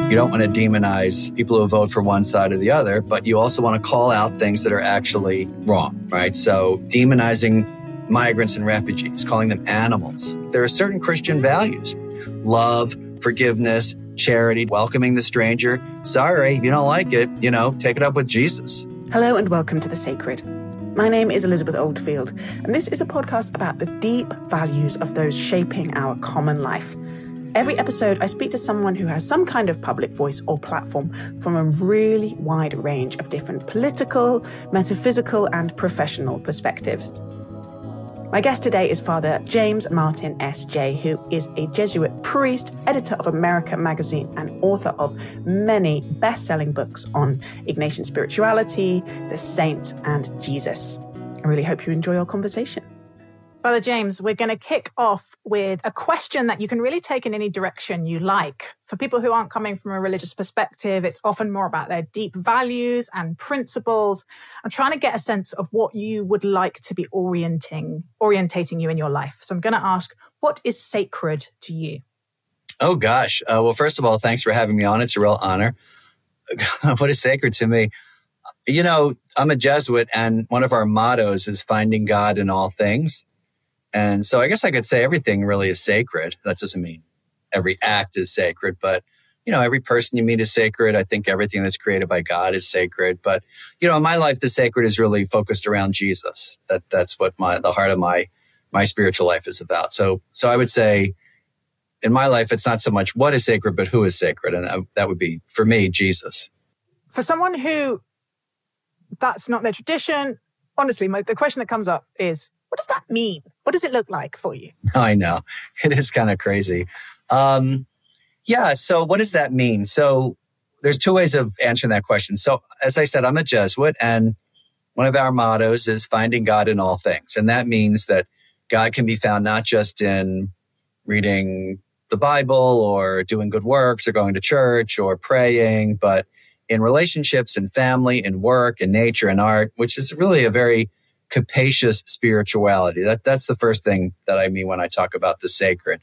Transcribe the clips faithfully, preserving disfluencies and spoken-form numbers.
You don't want to demonize people who vote for one side or the other, but you also want to call out things that are actually wrong, right? So demonizing migrants and refugees, calling them animals. There are certain Christian values: love, forgiveness, charity, welcoming the stranger. Sorry, if you don't like it, you know, take it up with Jesus. Hello and welcome to The Sacred. My name is Elizabeth Oldfield, and this is a podcast about the deep values of those shaping our common life. Every episode, I speak to someone who has some kind of public voice or platform from a really wide range of different political, metaphysical, and professional perspectives. My guest today is Father James Martin S J, who is a Jesuit priest, editor of America magazine, and author of many best-selling books on Ignatian spirituality, the saints, and Jesus. I really hope you enjoy our conversation. Father James, we're going to kick off with a question that you can really take in any direction you like. For people who aren't coming from a religious perspective, it's often more about their deep values and principles. I'm trying to get a sense of what you would like to be orienting, orientating you in your life. So I'm going to ask, what is sacred to you? Oh, gosh. Uh, well, first of all, thanks for having me on. It's a real honor. What is sacred to me? You know, I'm a Jesuit, and one of our mottos is finding God in all things. And so I guess I could say everything really is sacred. That doesn't mean every act is sacred, but, you know, every person you meet is sacred. I think everything that's created by God is sacred. But, you know, in my life, the sacred is really focused around Jesus. That that's what my, the heart of my, my spiritual life is about. So, so I would say in my life, it's not so much what is sacred, but who is sacred. And that would be, for me, Jesus. For someone who that's not their tradition, honestly, my, the question that comes up is, what does that mean? What does it look like for you? I know. It is kind of crazy. Um, yeah. So what does that mean? So there's two ways of answering that question. So as I said, I'm a Jesuit, and one of our mottos is finding God in all things. And that means that God can be found not just in reading the Bible or doing good works or going to church or praying, but in relationships and family and work and nature and art, which is really a very capacious spirituality. That that's the first thing that I mean when I talk about the sacred.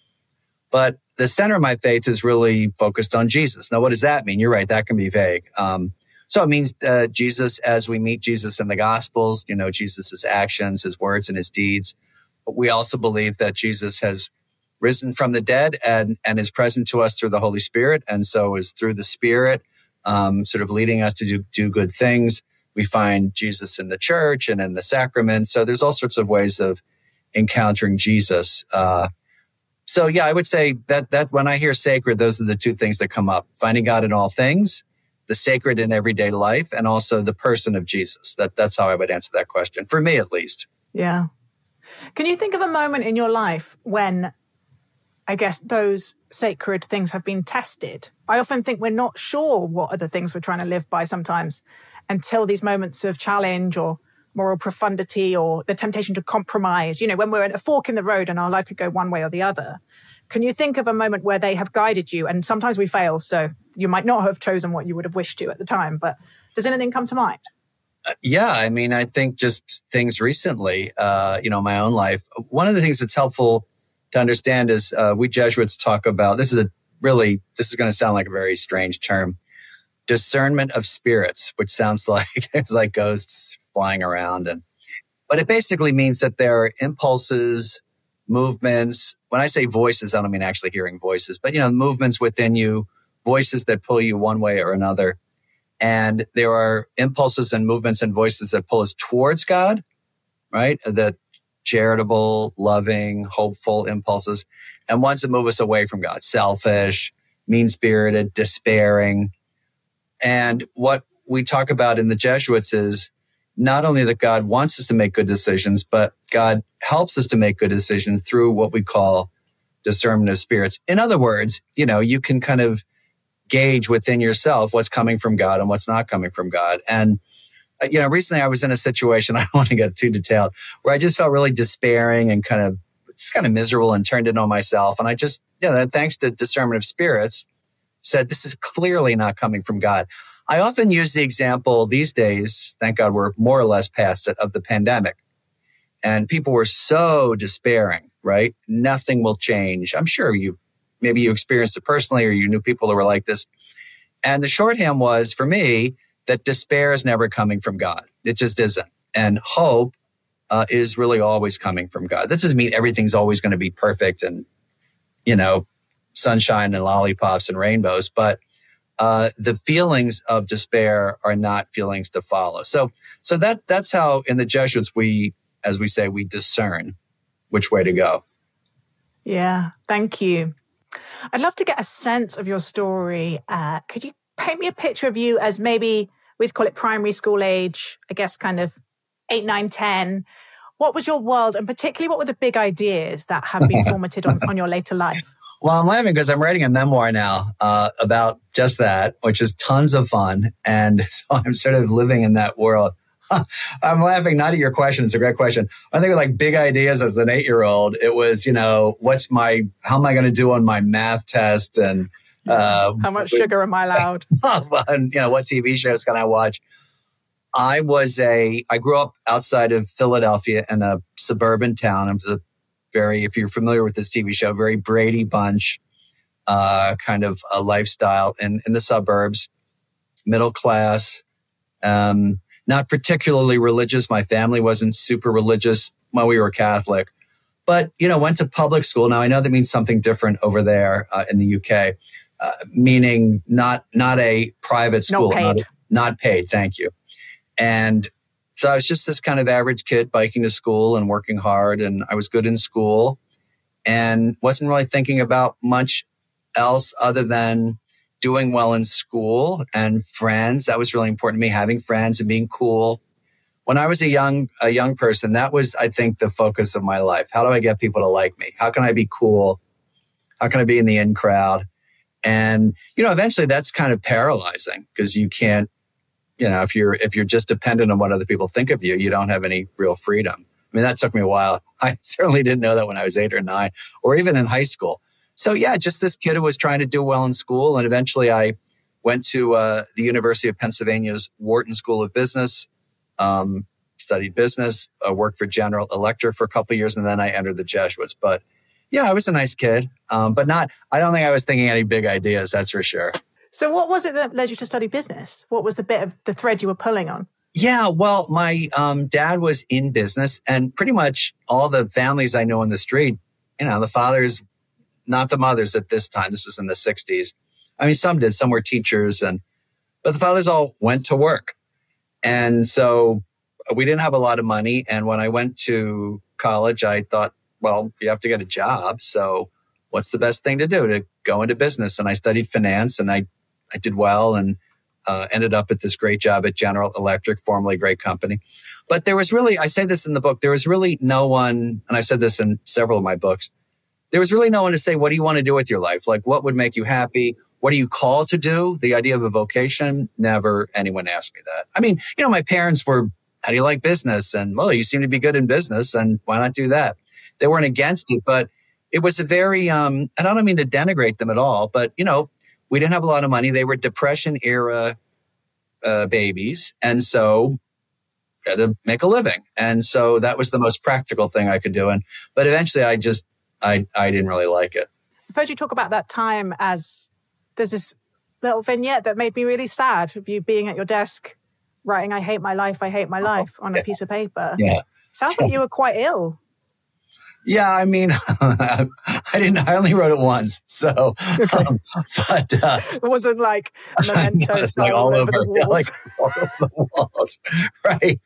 But the center of my faith is really focused on Jesus. Now, what does that mean? You're right, that can be vague. Um, so it means uh, Jesus, as we meet Jesus in the Gospels, you know, Jesus' actions, his words, and his deeds. But we also believe that Jesus has risen from the dead and, and is present to us through the Holy Spirit. And so is through the Spirit, um, sort of leading us to do, do good things. We find Jesus in the church and in the sacraments. So there's all sorts of ways of encountering Jesus. Uh, so yeah, I would say that that when I hear sacred, those are the two things that come up: finding God in all things, the sacred in everyday life, and also the person of Jesus. That that's how I would answer that question, for me at least. Yeah. Can you think of a moment in your life when, I guess, those sacred things have been tested? I often think we're not sure what are the things we're trying to live by sometimes, until these moments of challenge or moral profundity or the temptation to compromise, you know, when we're at a fork in the road and our life could go one way or the other. Can you think of a moment where they have guided you? And sometimes we fail, so you might not have chosen what you would have wished to at the time, but does anything come to mind? Uh, yeah, I mean, I think just things recently, uh, you know, my own life. One of the things that's helpful to understand is uh, we Jesuits talk about, this is a really, this is going to sound like a very strange term, discernment of spirits, which sounds like there's like ghosts flying around. And but it basically means that there are impulses, movements. When I say voices, I don't mean actually hearing voices, but, you know, movements within you, voices that pull you one way or another. And there are impulses and movements and voices that pull us towards God, right? The charitable, loving, hopeful impulses, and ones that move us away from God, selfish, mean-spirited, despairing. And what we talk about in the Jesuits is not only that God wants us to make good decisions, but God helps us to make good decisions through what we call discernment of spirits. In other words, you know, you can kind of gauge within yourself what's coming from God and what's not coming from God. And, uh, you know, recently I was in a situation, I don't want to get too detailed, where I just felt really despairing and kind of just kind of miserable and turned in on myself. And I just, you know, thanks to discernment of spirits, said, this is clearly not coming from God. I often use the example these days, thank God we're more or less past it, of the pandemic. And people were so despairing, right? Nothing will change. I'm sure you've maybe you experienced it personally or you knew people who were like this. And the shorthand was, for me, that despair is never coming from God. It just isn't. And hope uh, is really always coming from God. That doesn't mean everything's always going to be perfect and, you know, sunshine and lollipops and rainbows, but uh, the feelings of despair are not feelings to follow. So, so that that's how in the Jesuits we, as we say, we discern which way to go. Yeah, thank you. I'd love to get a sense of your story. Uh, could you paint me a picture of you as maybe, we'd call it primary school age, I guess kind of eight, nine, ten. What was your world? And particularly, what were the big ideas that have been formative on, on your later life? Well, I'm laughing because I'm writing a memoir now uh, about just that, which is tons of fun. And so I'm sort of living in that world. I'm laughing not at your question. It's a great question. I think of like big ideas as an eight-year-old. It was, you know, what's my, how am I going to do on my math test? And uh, how much sugar am I allowed? And, you know, what T V shows can I watch? I was a, I grew up outside of Philadelphia in a suburban town. It was a very, if you're familiar with this T V show, very Brady Bunch uh, kind of a lifestyle in, in the suburbs, middle class, um, not particularly religious. My family wasn't super religious. Well, we were Catholic, but, you know, went to public school. Now, I know that means something different over there uh, in the U K, uh, meaning not not a private school. Not paid. Not, not paid, thank you. And so I was just this kind of average kid biking to school and working hard, and I was good in school and wasn't really thinking about much else other than doing well in school and friends. That was really important to me, having friends and being cool. When I was a young a young person, that was, I think, the focus of my life. How do I get people to like me? How can I be cool? How can I be in the in crowd? And, you know, eventually that's kind of paralyzing because you can't, you know, if you're if you're just dependent on what other people think of you, you don't have any real freedom. I mean, that took me a while. I certainly didn't know that when I was eight or nine or even in high school. So yeah, just this kid who was trying to do well in school. And eventually I went to uh, the University of Pennsylvania's Wharton School of Business, um, studied business, uh, worked for General Electric for a couple of years, and then I entered the Jesuits. But yeah, I was a nice kid, um, but not, I don't think I was thinking any big ideas, that's for sure. So what was it that led you to study business? What was the bit of the thread you were pulling on? Yeah, well, my um, dad was in business, and pretty much all the families I know on the street, you know, the fathers, not the mothers at this time. This was in the sixties. I mean, some did, some were teachers, and but the fathers all went to work. And so we didn't have a lot of money. And when I went to college, I thought, well, you have to get a job. So what's the best thing to do? To go into business. And I studied finance, and I, I did well and uh, ended up at this great job at General Electric, formerly a great company. But there was really, I say this in the book, there was really no one, and I said this in several of my books, there was really no one to say, what do you want to do with your life? Like, what would make you happy? What are you called to do? The idea of a vocation, never anyone asked me that. I mean, you know, my parents were, how do you like business? And, well, you seem to be good in business, and why not do that? They weren't against it, but it was a very, um, and I don't mean to denigrate them at all, but, you know, we didn't have a lot of money. They were Depression era uh, babies. And so had to make a living. And so that was the most practical thing I could do. And, but eventually I just, I, I didn't really like it. I've heard you talk about that time as there's this little vignette that made me really sad of you being at your desk writing, I hate my life, I hate my life on yeah. a piece of paper. Yeah. Sounds like you were quite ill. Yeah, I mean, I didn't, I only wrote it once. So, um, but, uh, it wasn't like a memento no, like all, all over, over the walls. Yeah, like all over the walls. Right.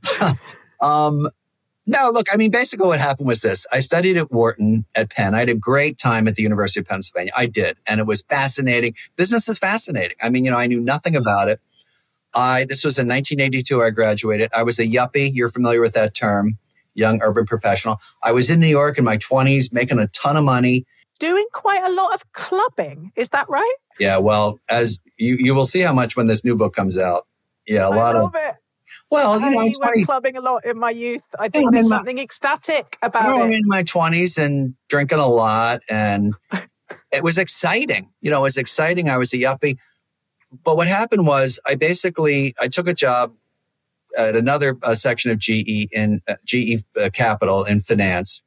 um, No, look, I mean, basically what happened was this. I studied at Wharton at Penn. I had a great time at the University of Pennsylvania. I did. And it was fascinating. Business is fascinating. I mean, you know, I knew nothing about it. I, this was in nineteen eighty-two, I graduated. I was a yuppie. You're familiar with that term, young urban professional. I was in New York in my twenties, making a ton of money. Doing quite a lot of clubbing. Is that right? Yeah, well, as you, you will see how much when this new book comes out. Yeah, a I lot love of... it. Well, you know, I I'm went clubbing a lot in my youth. I think I'm there's my, something ecstatic about you know, it. I'm in my twenties and drinking a lot, and it was exciting. You know, it was exciting. I was a yuppie. But what happened was I basically, I took a job at another uh, section of G E in uh, G E uh, Capital in finance.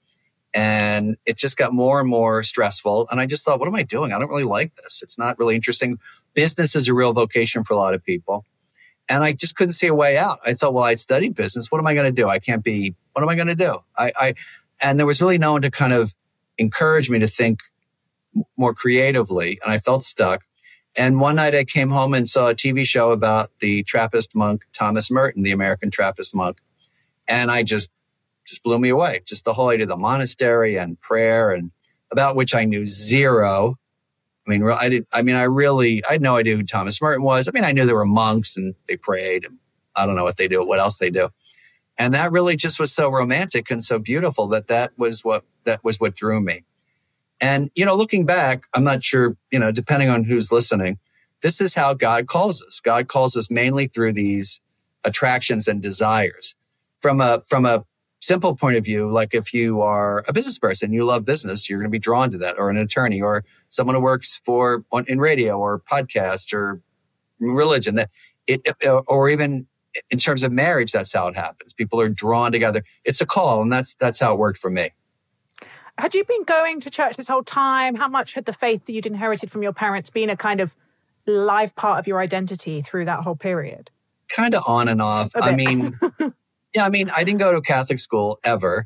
And it just got more and more stressful. And I just thought, what am I doing? I don't really like this. It's not really interesting. Business is a real vocation for a lot of people. And I just couldn't see a way out. I thought, well, I'd studied business. What am I going to do? I can't be, what am I going to do? I, I, and there was really no one to kind of encourage me to think more creatively. And I felt stuck. And one night I came home and saw a T V show about the Trappist monk, Thomas Merton, the American Trappist monk. And I just, just blew me away. Just the whole idea of the monastery and prayer, and about which I knew zero. I mean, I did. I mean, I really, I had no idea who Thomas Merton was. I mean, I knew there were monks and they prayed. And I don't know what they do, what else they do. And that really just was so romantic and so beautiful that that was what, that was what drew me. And, you know, looking back, I'm not sure, you know, depending on who's listening, this is how God calls us. God calls us mainly through these attractions and desires. From a, from a simple point of view, like if you are a business person, you love business, you're going to be drawn to that, or an attorney, or someone who works for on, in radio or podcast or religion. That it, or even in terms of marriage, that's how it happens. People are drawn together. It's a call, and that's that's how it worked for me. Had you been going to church this whole time? How much had the faith that you'd inherited from your parents been a kind of live part of your identity through that whole period? Kind of on and off. I mean, yeah, I mean, I didn't go to Catholic school ever.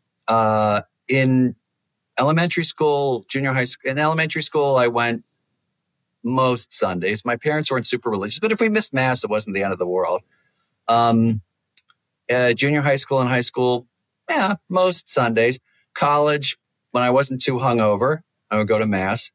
Uh, in elementary school, junior high school, in elementary school, I went most Sundays. My parents weren't super religious, but if we missed Mass, it wasn't the end of the world. Um, uh, junior high school and high school, yeah, most Sundays. College, when I wasn't too hungover, I would go to Mass.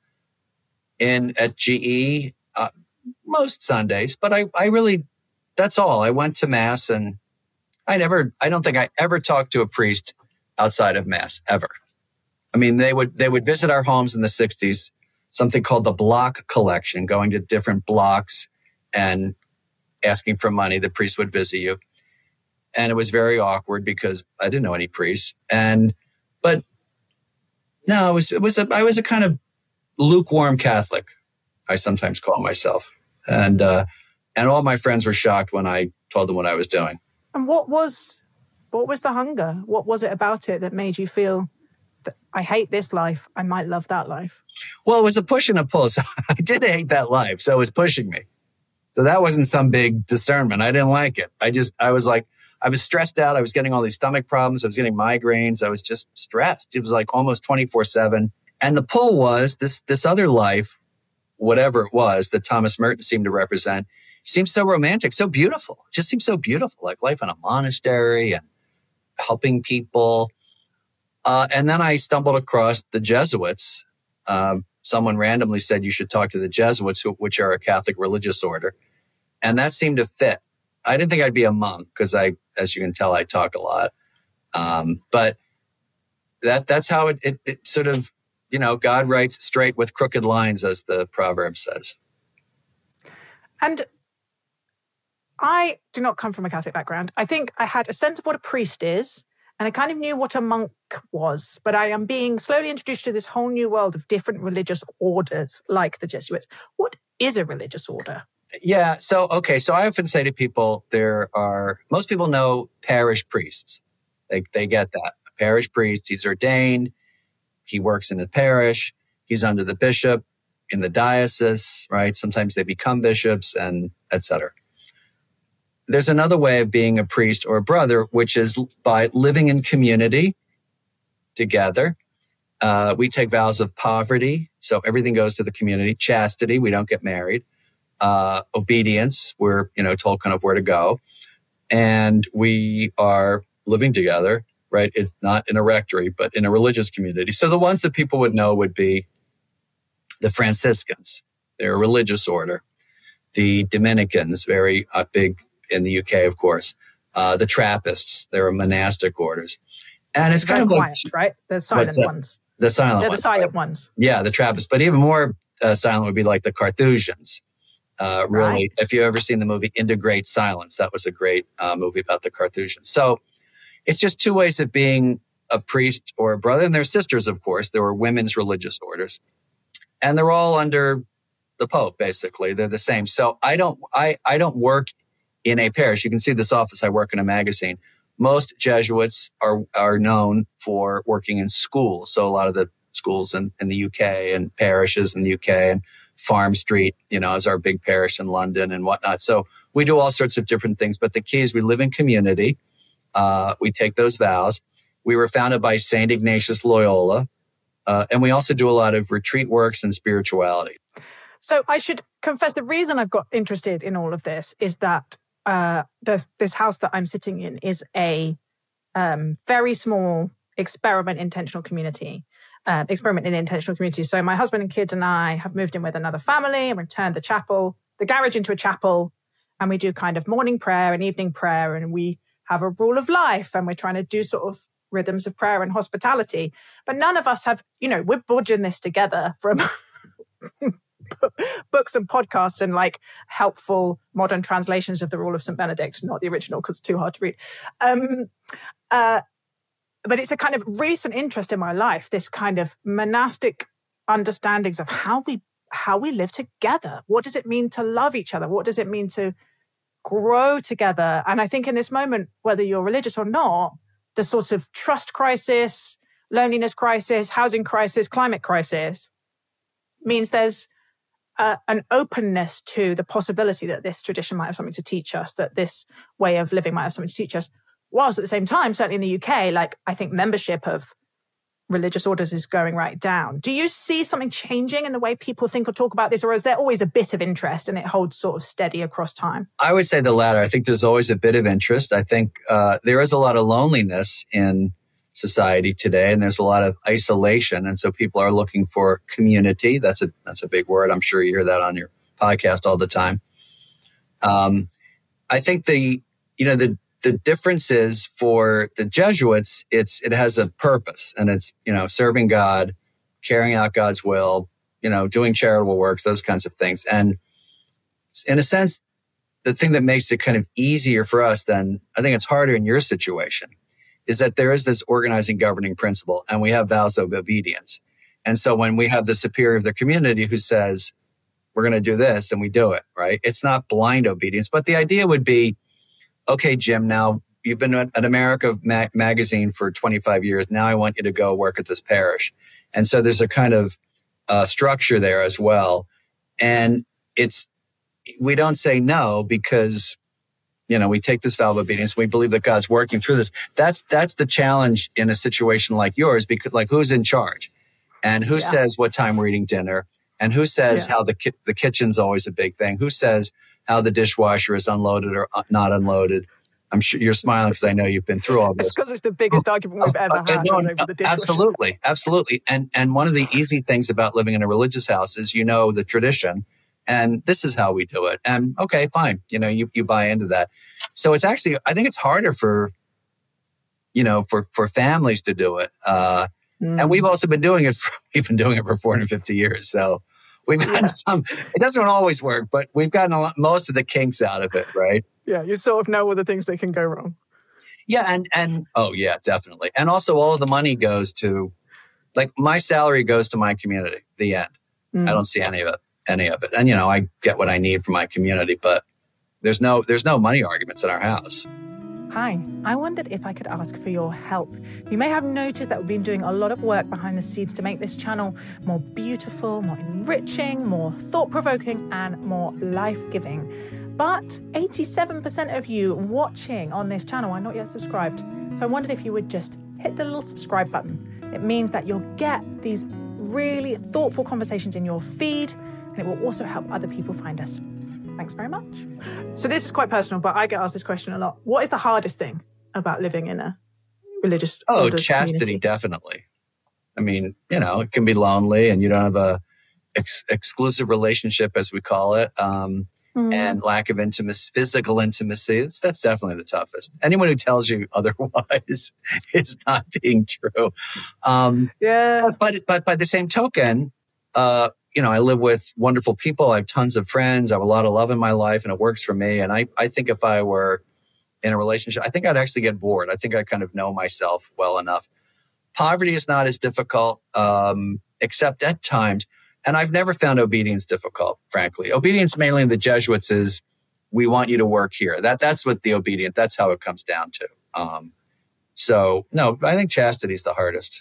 In at G E, uh, most Sundays, but I, I really, that's all. I went to Mass, and I never, I don't think I ever talked to a priest outside of Mass, ever. I mean, they would, they would visit our homes in the sixties, something called the block collection, going to different blocks and asking for money. The priest would visit you. And it was very awkward because I didn't know any priests. And, but no, it was, it was a, I was a kind of lukewarm Catholic, I sometimes call myself. And, uh, and all my friends were shocked when I told them what I was doing. And what was, what was the hunger? What was it about it that made you feel that I hate this life, I might love that life? Well, it was a push and a pull. So I did hate that life. So it was pushing me. So that wasn't some big discernment. I didn't like it. I just, I was like, I was stressed out. I was getting all these stomach problems. I was getting migraines. I was just stressed. It was like almost twenty-four seven. And the pull was this, this other life, whatever it was that Thomas Merton seemed to represent, seemed so romantic, so beautiful. It just seemed so beautiful, like life in a monastery and helping people. Uh, and then I stumbled across the Jesuits. Um, someone randomly said you should talk to the Jesuits, who, which are a Catholic religious order. And that seemed to fit. I didn't think I'd be a monk because I, as you can tell, I talk a lot. Um, but that that's how it, it, it sort of, you know, God writes straight with crooked lines, as the proverb says. And I do not come from a Catholic background. I think I had a sense of what a priest is, and I kind of knew what a monk was, but I am being slowly introduced to this whole new world of different religious orders, like the Jesuits. What is a religious order? Yeah. So, okay. So I often say to people, there are, most people know parish priests. They, they get that. A parish priest, he's ordained. He works in the parish. He's under the bishop in the diocese, right? Sometimes they become bishops, and et cetera. There's another way of being a priest or a brother, which is by living in community together. Uh, we take vows of poverty. So everything goes to the community. Chastity, we don't get married. Uh, obedience, we're, you know, told kind of where to go. And we are living together, right? It's not in a rectory, but in a religious community. So the ones that people would know would be the Franciscans. They're a religious order. The Dominicans, very uh, big in the U K, of course. Uh, the Trappists, they're monastic orders. And it's kind They're of quiet, like, right? The silent ones. The silent They're ones. the silent right? ones. Yeah, the Trappists. But even more uh, silent would be like the Carthusians. Uh, really, right. If you've ever seen the movie Into Great Silence, that was a great uh, movie about the Carthusians. So it's just two ways of being a priest or a brother. And they're sisters, of course. There were women's religious orders. And they're all under the Pope, basically. They're the same. So I don't, I, I don't work in a parish. You can see this office. I work in a magazine. most Jesuits are are known for working in schools. So a lot of the schools in, in the U K and parishes in the U K and Farm Street, you know, is our big parish in London and whatnot. So we do all sorts of different things. But the key is we live in community. Uh, we take those vows. We were founded by Saint Ignatius Loyola. Uh, and we also do a lot of retreat works and spirituality. So I should confess the reason I've got interested in all of this is that uh, the, this house that I'm sitting in is a um, very small experiment intentional community. Uh, experiment in intentional community. So my husband and kids and I have moved in with another family and we turned the chapel, the garage into a chapel, and we do kind of morning prayer and evening prayer, and we have a rule of life, and we're trying to do sort of rhythms of prayer and hospitality. But none of us have, you know, we're budging this together from books and podcasts and like helpful modern translations of the Rule of Saint Benedict, not the original because it's too hard to read. Um, uh, But it's a kind of recent interest in my life, this kind of monastic understandings of how we how we live together. What does it mean to love each other? What does it mean to grow together? And I think in this moment, whether you're religious or not, the sort of trust crisis, loneliness crisis, housing crisis, climate crisis means there's uh, an openness to the possibility that this tradition might have something to teach us, that this way of living might have something to teach us. Whilst at the same time, certainly in the U K, like I think membership of religious orders is going right down. Do you see something changing in the way people think or talk about this, or is there always a bit of interest and it holds sort of steady across time? I would say the latter. I think there's always a bit of interest. I think uh, there is a lot of loneliness in society today, and there's a lot of isolation, and so people are looking for community. That's a that's a big word. I'm sure you hear that on your podcast all the time. Um, I think the you know the The difference is for the Jesuits, it's it has a purpose, and it's, you know, serving God, carrying out God's will, you know, doing charitable works, those kinds of things. And in a sense, the thing that makes it kind of easier for us than I think it's harder in your situation is that there is this organizing governing principle, and we have vows of obedience. And so when we have the superior of the community who says, we're going to do this, and we do it, right? It's not blind obedience, but the idea would be, okay, Jim, now you've been at America ma- magazine for twenty-five years. Now I want you to go work at this parish. And so there's a kind of uh, structure there as well. And it's, we don't say no because, you know, we take this vow of obedience. We believe that God's working through this. That's, that's the challenge in a situation like yours, because like who's in charge and who yeah. says what time we're eating dinner, and who says yeah. how the ki- the kitchen's always a big thing. Who says how the dishwasher is unloaded or not unloaded. I'm sure you're smiling because I know you've been through all this. It's because it's the biggest argument we've ever had no, over the dishwasher. Absolutely, absolutely. And and one of the easy things about living in a religious house is you know the tradition, and this is how we do it. And okay, fine, you know, you, you buy into that. So it's actually, I think it's harder for, you know, for, for families to do it. Uh, mm. And we've also been doing it, for, we've been doing it for four hundred fifty years. So we've gotten yeah. some, it doesn't always work, but we've gotten a lot, most of the kinks out of it, right? Yeah, you sort of know all the things that can go wrong. Yeah, and, and oh yeah, definitely. And also all of the money goes to, like my salary goes to my community, the end. Mm. I don't see any of it, any of it. And you know, I get what I need from my community, but there's no, there's no money arguments in our house. Hi, I wondered if I could ask for your help. You may have noticed that we've been doing a lot of work behind the scenes to make this channel more beautiful, more enriching, more thought-provoking, and more life-giving. But eighty-seven percent of you watching on this channel are not yet subscribed. So I wondered if you would just hit the little subscribe button. It means that you'll get these really thoughtful conversations in your feed, and it will also help other people find us. Thanks very much. So this is quite personal, but I get asked this question a lot. What is the hardest thing about living in a religious Oh, chastity, community? Definitely. I mean, you know, it can be lonely and you don't have a ex- exclusive relationship, as we call it, um, mm. and lack of intimacy, physical intimacy. It's, that's definitely the toughest. Anyone who tells you otherwise is not being true. Um, yeah. But, but, but by the same token, uh, you know, I live with wonderful people. I have tons of friends. I have a lot of love in my life and it works for me. And I, I think if I were in a relationship, I think I'd actually get bored. I think I kind of know myself well enough. Poverty is not as difficult, um, except at times. And I've never found obedience difficult, frankly. Obedience mainly in the Jesuits is, we want you to work here. That That's what the obedient, that's how it comes down to. Um, so no, I think chastity is the hardest.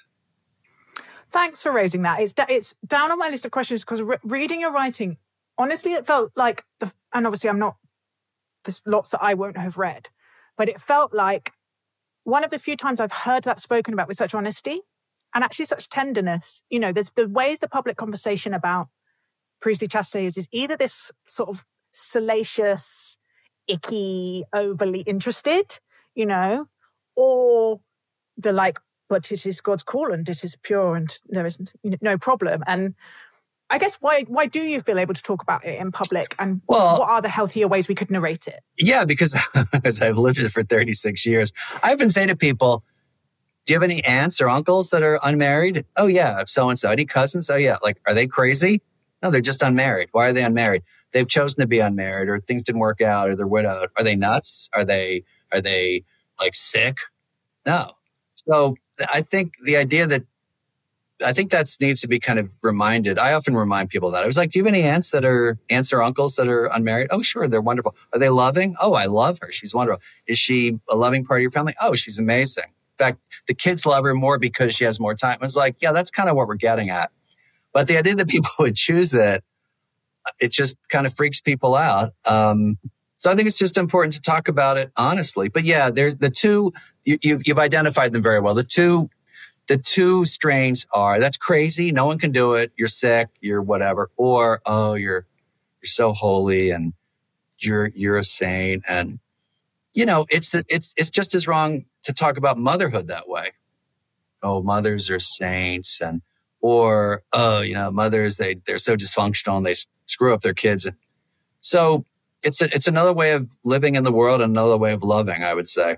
Thanks for raising that. It's it's down on my list of questions because re- reading your writing, honestly, it felt like the, and obviously I'm not, there's lots that I won't have read, but it felt like one of the few times I've heard that spoken about with such honesty and actually such tenderness. You know, there's the ways the public conversation about priestly chastity is, is either this sort of salacious, icky, overly interested, you know, or the like, but it is God's call and it is pure and there is no problem. And I guess why why do you feel able to talk about it in public, and well, what are the healthier ways we could narrate it? Yeah, because as I've lived it for thirty-six years, I've been saying to people, do you have any aunts or uncles that are unmarried? Oh yeah, so-and-so. Any cousins? Oh yeah. Like, are they crazy? No, they're just unmarried. Why are they unmarried? They've chosen to be unmarried, or things didn't work out, or they're widowed. Are they nuts? Are they, are they like sick? No. So I think the idea that, I think that needs to be kind of reminded. I often remind people that. I was like, do you have any aunts that are, aunts or uncles that are unmarried? Oh, sure. They're wonderful. Are they loving? Oh, I love her. She's wonderful. Is she a loving part of your family? Oh, she's amazing. In fact, the kids love her more because she has more time. I was like, yeah, that's kind of what we're getting at. But the idea that people would choose it, it just kind of freaks people out. Um, so I think it's just important to talk about it honestly. But yeah, there's the two, you, you've, you've identified them very well. The two The two strains are, that's crazy, no one can do it, you're sick, you're whatever, or, oh, you're you're so holy and you're you're a saint. And, you know, it's it's it's just as wrong to talk about motherhood that way. Oh, mothers are saints, and or, oh, you know, mothers, they, they're so dysfunctional and they screw up their kids. And so it's a, it's another way of living in the world, and another way of loving, I would say.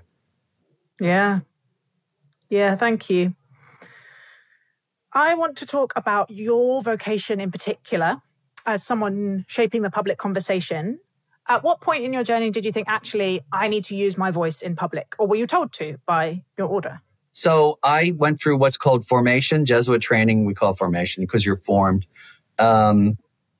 Yeah. Yeah, thank you. I want to talk about your vocation in particular as someone shaping the public conversation. At what point in your journey did you think, actually, I need to use my voice in public? Or were you told to by your order? So I went through what's called formation, Jesuit training. We call it formation because you're formed. Um,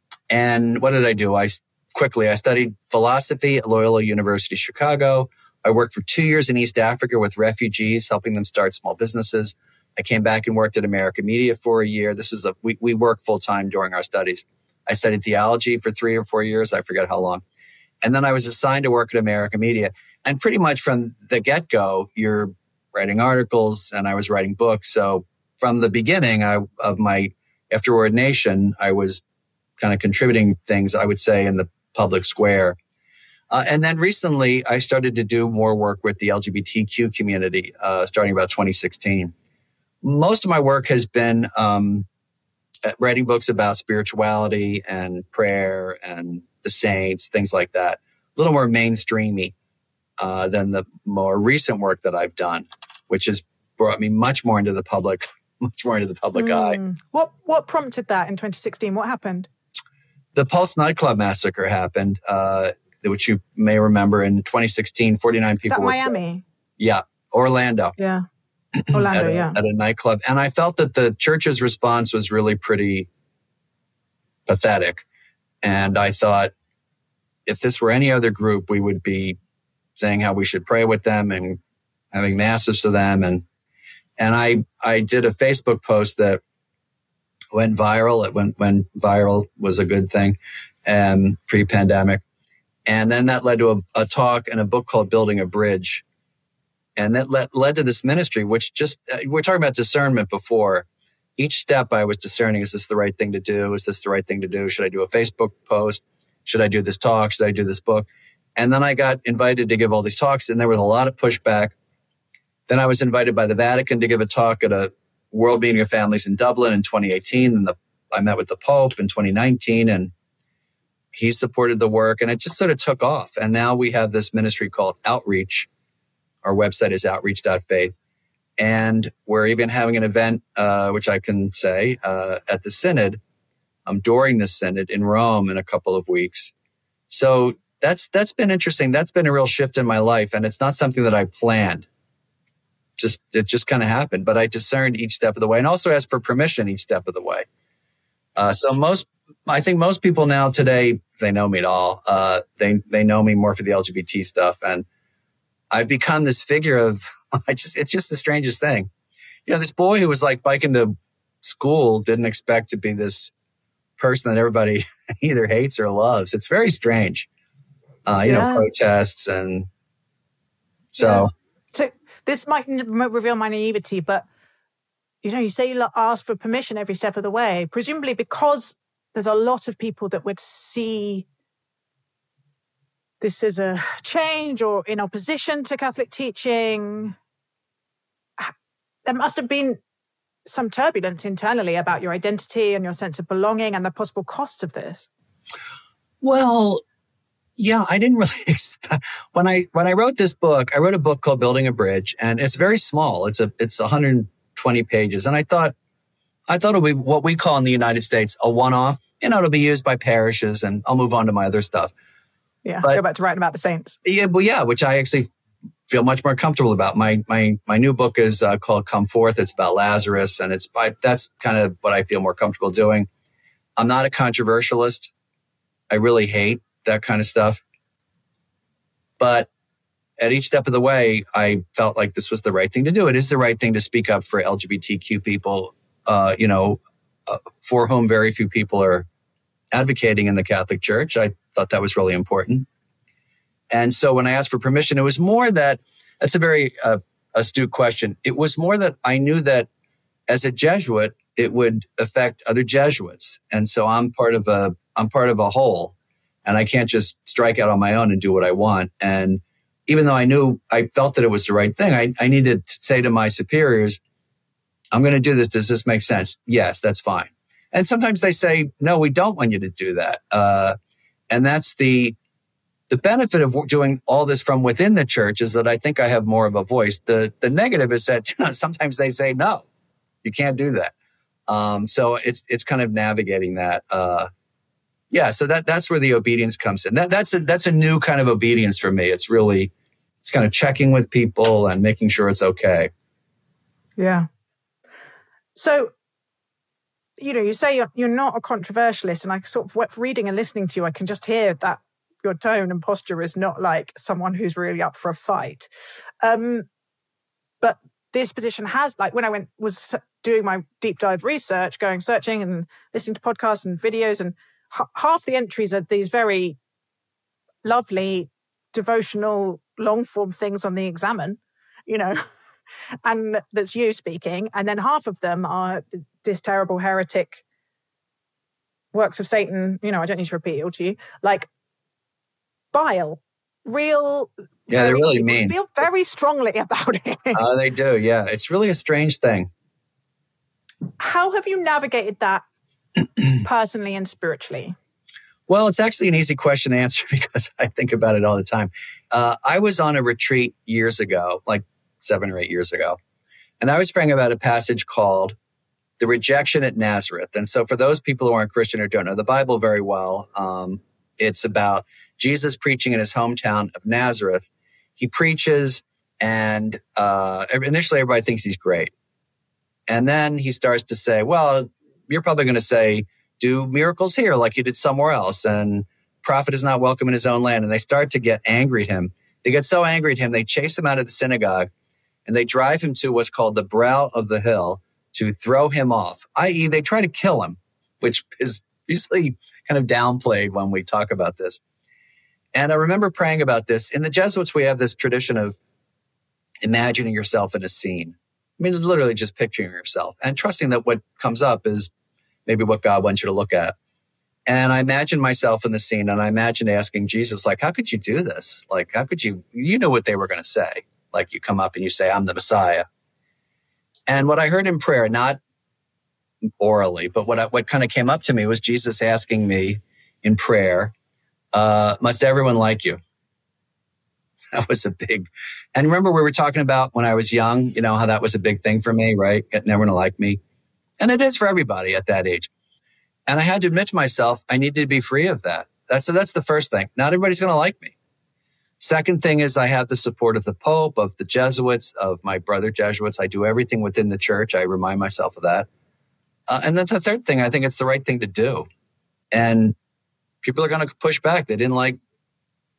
and what did I do? I quickly, I studied philosophy at Loyola University, Chicago. I worked for two years in East Africa with refugees, helping them start small businesses. I came back and worked at America Media for a year. This is a, we, we work full time during our studies. I studied theology for three or four years. I forget how long. And then I was assigned to work at America Media. And pretty much from the get-go, you're writing articles and I was writing books. So from the beginning I, of my, after ordination, I was kind of contributing things, I would say, in the public square. Uh, and then recently I started to do more work with the L G B T Q community, uh, starting about twenty sixteen. Most of my work has been um, writing books about spirituality and prayer and the saints, things like that. A little more mainstreamy uh, than the more recent work that I've done, which has brought me much more into the public, much more into the public mm. eye. What what prompted that in twenty sixteen? What happened? The Pulse nightclub massacre happened, uh, which you may remember in twenty sixteen. forty-nine people. Is that Miami? Killed. Yeah, Orlando. Yeah. Orlando, at a, yeah. At a nightclub. And I felt that the church's response was really pretty pathetic. And I thought, if this were any other group, we would be saying how we should pray with them and having masses for them. And and I I did a Facebook post that went viral. It went when viral was a good thing, um, pre-pandemic. And then that led to a, a talk and a book called Building a Bridge. And that led, led to this ministry, which just, uh, we're talking about discernment before. Each step I was discerning, is this the right thing to do? Is this the right thing to do? Should I do a Facebook post? Should I do this talk? Should I do this book? And then I got invited to give all these talks, and there was a lot of pushback. Then I was invited by the Vatican to give a talk at a World Meeting of Families in Dublin in twenty eighteen. And the, I met with the Pope in twenty nineteen, and he supported the work, and it just sort of took off. And now we have this ministry called Outreach. Our website is outreach dot faith. And we're even having an event, uh, which I can say, uh, at the Synod, um, during the Synod in Rome in a couple of weeks. So that's that's been interesting. That's been a real shift in my life. And it's not something that I planned. Just It just kind of happened. But I discerned each step of the way, and also asked for permission each step of the way. Uh, so most, I think most people now today, they know me at all. Uh, they, they know me more for the L G B T stuff. And I've become this figure of, I just, it's just the strangest thing. You know, this boy who was like biking to school didn't expect to be this person that everybody either hates or loves. It's very strange. Uh, you yeah. know, protests and so. Yeah. So this might reveal my naivety, but you know, you say you ask for permission every step of the way, presumably because there's a lot of people that would see this as a change or in opposition to Catholic teaching. There must have been some turbulence internally about your identity and your sense of belonging and the possible costs of this. Well, yeah, I didn't really expect, when I when I wrote this book, I wrote a book called Building a Bridge, and it's very small. It's a it's one hundred twenty pages, and I thought I thought it would be what we call in the United States a one-off. You know, it'll be used by parishes, and I'll move on to my other stuff. Yeah, but, go back to writing about the saints. Yeah, well, yeah, which I actually feel much more comfortable about. My my my new book is uh, called Come Forth. It's about Lazarus, and it's by, that's kind of what I feel more comfortable doing. I'm not a controversialist. I really hate that kind of stuff. But at each step of the way, I felt like this was the right thing to do. It is the right thing to speak up for L G B T Q people, uh, you know, uh, for whom very few people are advocating in the Catholic Church. I thought that was really important. And so when I asked for permission, it was more that, that's a very uh, astute question. It was more that I knew that as a Jesuit, it would affect other Jesuits. And so I'm part of a, I'm part of a whole, and I can't just strike out on my own and do what I want. And even though I knew, I felt that it was the right thing, I, I needed to say to my superiors, I'm going to do this. Does this make sense? Yes, that's fine. And sometimes they say, no, we don't want you to do that. Uh, and that's the, the benefit of doing all this from within the church is that I think I have more of a voice. The, the negative is that, you know, sometimes they say, no, you can't do that. Um, so it's, it's kind of navigating that. Uh, yeah. So that, that's where the obedience comes in. That, that's a, that's a new kind of obedience for me. It's really, it's kind of checking with people and making sure it's okay. Yeah. So, you know, you say you're, you're not a controversialist, and I sort of, reading and listening to you, I can just hear that your tone and posture is not like someone who's really up for a fight. Um, but this position has, like when I went, was doing my deep dive research, going searching and listening to podcasts and videos, and h- half the entries are these very lovely, devotional, long form things on the Examen, you know, and that's you speaking. And then half of them are this terrible heretic works of Satan. You know, I don't need to repeat it all to you. Like, bile, real. Yeah, they're really mean. Feel very strongly about it. Oh, uh, they do. Yeah, it's really a strange thing. How have you navigated that personally and spiritually? Well, it's actually an easy question to answer because I think about it all the time. Uh, I was on a retreat years ago, like seven or eight years ago, and I was praying about a passage called "The Rejection at Nazareth." And so, for those people who aren't Christian or don't know the Bible very well, um, it's about Jesus preaching in his hometown of Nazareth. He preaches, and uh, initially everybody thinks he's great. And then he starts to say, well, you're probably going to say, do miracles here like you did somewhere else. And prophet is not welcome in his own land. And they start to get angry at him. They get so angry at him, they chase him out of the synagogue, and they drive him to what's called the brow of the hill to throw him off, that is they try to kill him, which is usually kind of downplayed when we talk about this. And I remember praying about this. In the Jesuits, we have this tradition of imagining yourself in a scene. I mean, literally just picturing yourself and trusting that what comes up is maybe what God wants you to look at. And I imagined myself in the scene, and I imagined asking Jesus, like, how could you do this? Like, how could you, you know what they were going to say. Like, you come up and you say, I'm the Messiah. And what I heard in prayer, not orally, but what I, what kind of came up to me was Jesus asking me in prayer, uh, must everyone like you? That was a big, and remember we were talking about when I was young, you know, how that was a big thing for me, right? Getting everyone to like me. And it is for everybody at that age. And I had to admit to myself, I needed to be free of that. That's, so that's the first thing. Not everybody's going to like me. Second thing is I have the support of the Pope, of the Jesuits, of my brother Jesuits. I do everything within the church. I remind myself of that. Uh, and then the third thing, I think it's the right thing to do. And people are going to push back. They didn't like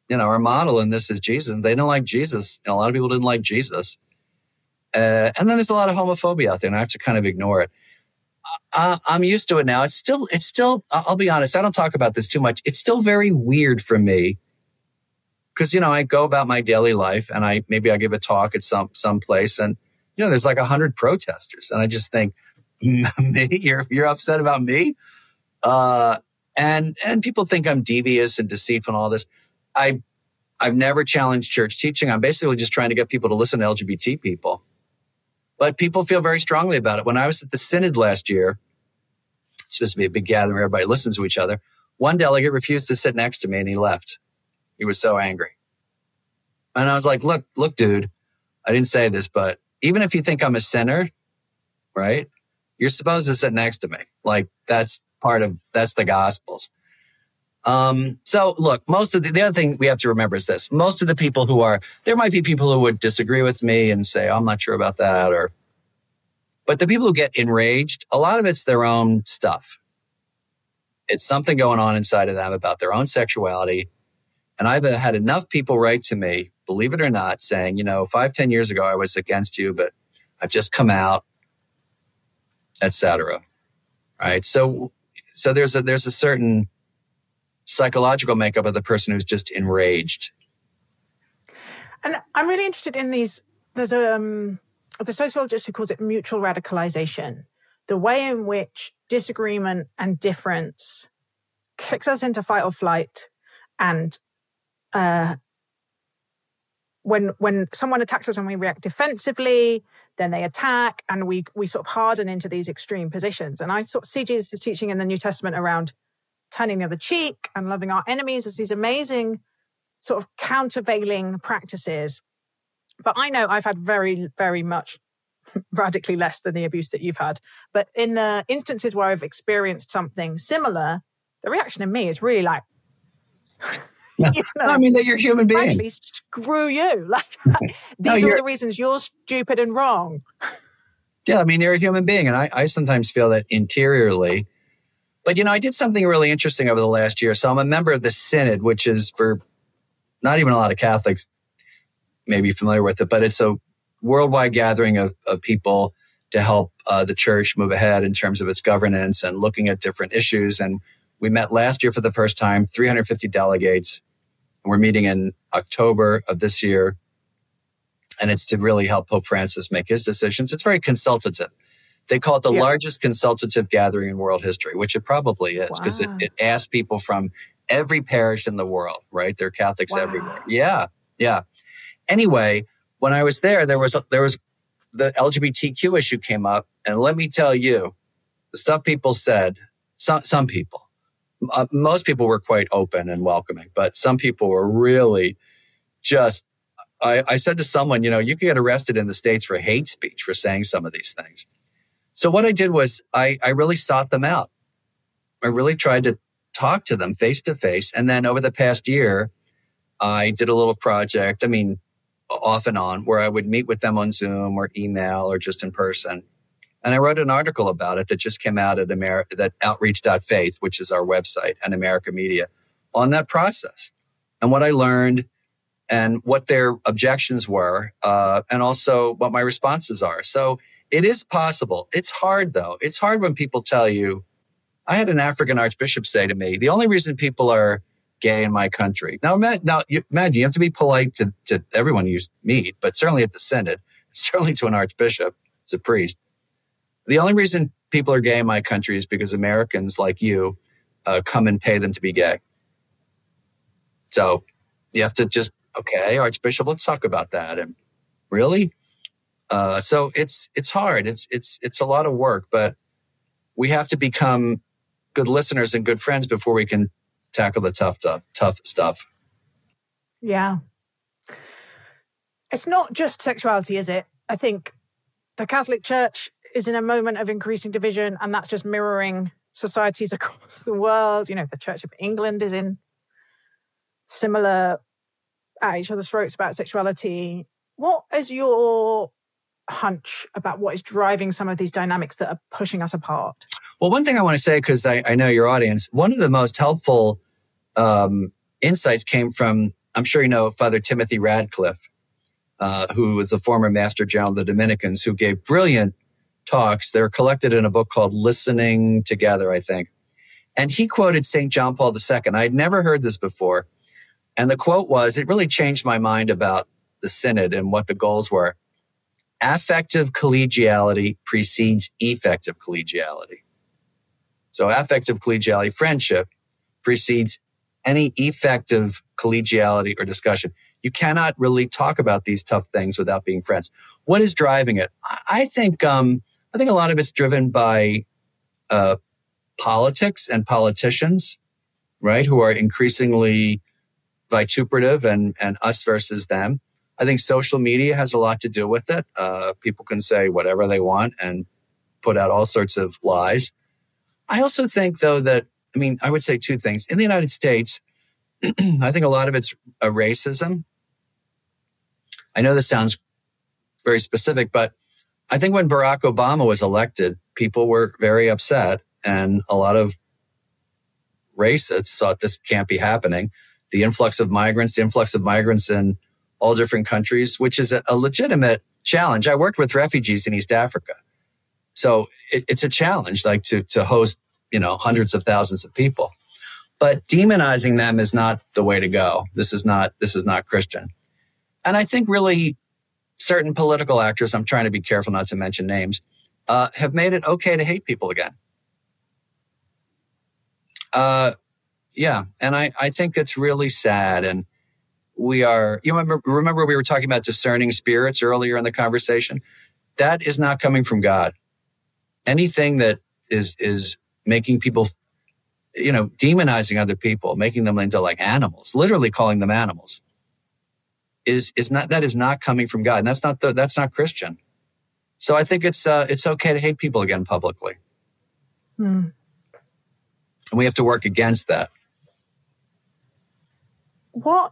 you know, our model in this is Jesus. They don't like Jesus. You know, a lot of people didn't like Jesus. Uh, and then there's a lot of homophobia out there, and I have to kind of ignore it. Uh, I'm used to it now. It's still, it's still, I'll be honest, I don't talk about this too much. It's still very weird for me because, you know, I go about my daily life and I, maybe I give a talk at some, some place and, you know, there's like a hundred protesters. And I just think, me, you're, you're upset about me. Uh, and, and people think I'm devious and deceitful and all this. I, I've never challenged church teaching. I'm basically just trying to get people to listen to L G B T people. But people feel very strongly about it. When I was at the Synod last year, it's supposed to be a big gathering where everybody listens to each other. One delegate refused to sit next to me and he left. He was so angry. And I was like, look, look, dude, I didn't say this, but even if you think I'm a sinner, right, you're supposed to sit next to me. Like that's part of, that's the Gospels. Um, so look, most of the, the other thing we have to remember is this. Most of the people who are, there might be people who would disagree with me and say, oh, I'm not sure about that. Or, but the people who get enraged, a lot of it's their own stuff. It's something going on inside of them about their own sexuality. And I've had enough people write to me, believe it or not, saying, you know, five, ten years ago, I was against you, but I've just come out, et cetera. Right. So, so there's a, there's a certain psychological makeup of the person who's just enraged. And I'm really interested in these. There's a um, the sociologist who calls it mutual radicalization, the way in which disagreement and difference kicks us into fight or flight, and uh, when when someone attacks us and we react defensively, then they attack, and we we sort of harden into these extreme positions. And I sort of see Jesus' teaching in the New Testament around turning the other cheek and loving our enemies as these amazing sort of countervailing practices. But I know I've had very, very much radically less than the abuse that you've had. But in the instances where I've experienced something similar, the reaction in me is really like, no, you know, I mean that you're a human being. Frankly, screw you. Like these no, are the reasons you're stupid and wrong. Yeah, I mean, you're a human being. And I, I sometimes feel that interiorly. But, you know, I did something really interesting over the last year. So I'm a member of the Synod, which is for not even a lot of Catholics may be familiar with it, but it's a worldwide gathering of, of people to help uh, the church move ahead in terms of its governance and looking at different issues. And we met last year for the first time, three hundred fifty delegates. We're meeting in October of this year. And it's to really help Pope Francis make his decisions. It's very consultative. They call it the yeah. largest consultative gathering in world history, which it probably is because wow. it, it asks people from every parish in the world, right? There are Catholics wow. everywhere. Yeah, yeah. Anyway, when I was there, there was there was the L G B T Q issue came up, and let me tell you, the stuff people said. Some some people, uh, most people were quite open and welcoming, but some people were really just. I, I said to someone, you know, you could get arrested in the States for hate speech for saying some of these things. So what I did was I, I really sought them out. I really tried to talk to them face to face. And then over the past year, I did a little project, I mean, off and on, where I would meet with them on Zoom or email or just in person. And I wrote an article about it that just came out at Amer- that outreach dot faith, which is our website, and America Media, on that process and what I learned and what their objections were, uh, and also what my responses are. So it is possible. It's hard, though. It's hard when people tell you, I had an African archbishop say to me, the only reason people are gay in my country. Now, now you, imagine you have to be polite to, to everyone you meet, but certainly at the Synod, certainly to an archbishop, as a priest. The only reason people are gay in my country is because Americans like you uh, come and pay them to be gay. So you have to just, okay, Archbishop, let's talk about that. And really? Uh, so it's it's hard. It's it's it's a lot of work, but we have to become good listeners and good friends before we can tackle the tough tough, tough stuff. Yeah. It's not just sexuality, is it? I think the Catholic Church is in a moment of increasing division, and that's just mirroring societies across the world. You know, the Church of England is in similar at each other's throats about sexuality. What is your hunch about what is driving some of these dynamics that are pushing us apart? Well, one thing I want to say, because I, I know your audience, one of the most helpful um, insights came from I'm sure you know Father Timothy Radcliffe, uh, who was the former Master General of the Dominicans, who gave brilliant talks. They're collected in a book called Listening Together, I think. And he quoted Saint John Paul the Second. I had never heard this before. And the quote was, it really changed my mind about the synod and what the goals were. Affective collegiality precedes effective collegiality. So affective collegiality, friendship, precedes any effective collegiality or discussion. You cannot really talk about these tough things without being friends. What is driving it? I think um, I think a lot of it's driven by uh, politics and politicians, right, who are increasingly vituperative and, and us versus them. I think social media has a lot to do with it. Uh, people can say whatever they want and put out all sorts of lies. I also think, though, that, I mean, I would say two things. In the United States, I think a lot of it's a racism. I know this sounds very specific, but I think when Barack Obama was elected, people were very upset, and a lot of racists thought this can't be happening. The influx of migrants, the influx of migrants in all different countries, which is a, a legitimate challenge. I worked with refugees in East Africa. So it, it's a challenge, like to, to host, you know, hundreds of thousands of people. But demonizing them is not the way to go. This is not, this is not Christian. And I think really certain political actors, I'm trying to be careful not to mention names, uh, have made it okay to hate people again. Uh, yeah. And I, I think it's really sad. And we are, you remember, remember we were talking about discerning spirits earlier in the conversation? That is not coming from God. Anything that is, is making people, you know, demonizing other people, making them into like animals, literally calling them animals, is, is not, that is not coming from God. And that's not the, that's not Christian. So I think it's, uh, it's okay to hate people again publicly. Hmm. And we have to work against that. What,